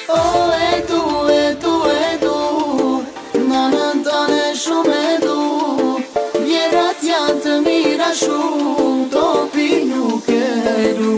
O e du Nanën tane shumë e du Vjerat janë të mira shumë Topi nuk e du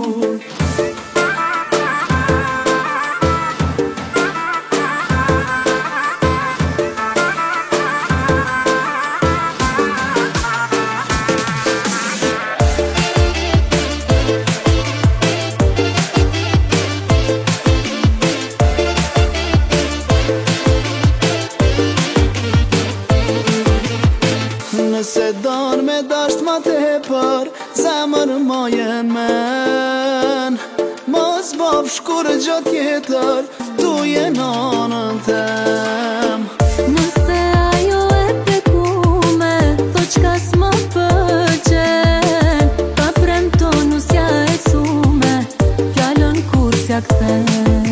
Nëse don me dasht ma tepër Zemër ma jemen Mos bov shkur gjo tjetër Tu je nanën tem Nëse ajo e pekume Tho qka s'ma pëlqen Pa premtonu s'ja e cume Fjallën kur s'ja kthen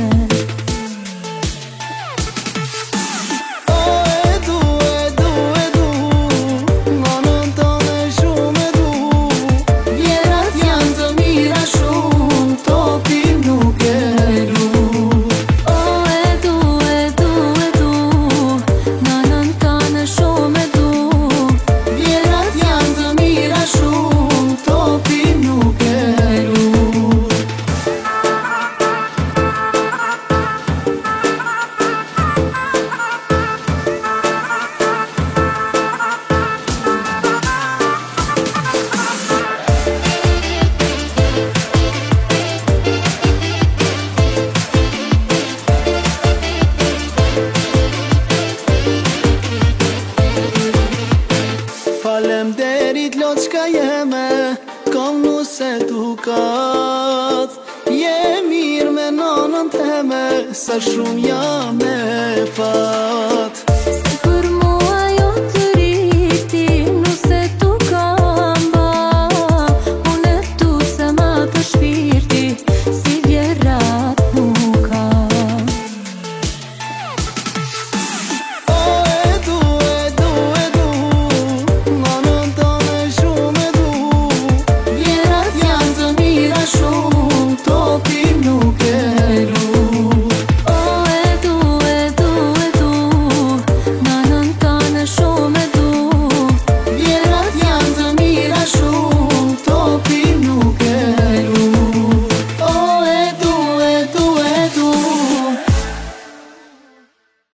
Falemderit lot qka jeme Kom nuse tukat Je mirë me nanën teme Sa shumë jam e fat